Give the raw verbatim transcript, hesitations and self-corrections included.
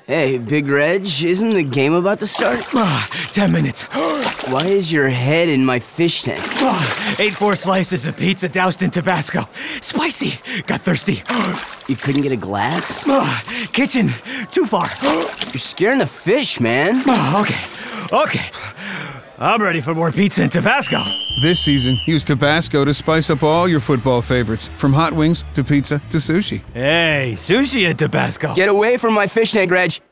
Hey, Big Reg, isn't the game about to start? Ah, ten minutes. Why is your head in my fish tank? Ah, ate four slices of pizza doused in Tabasco. Spicy. Got thirsty. You couldn't get a glass? Ah, kitchen. Too far. You're scaring the fish, man. Ah, okay. Okay. I'm ready for more pizza and Tabasco. This season, use Tabasco to spice up all your football favorites, from hot wings to pizza to sushi. Hey, sushi and Tabasco. Get away from my fish tank, Reg.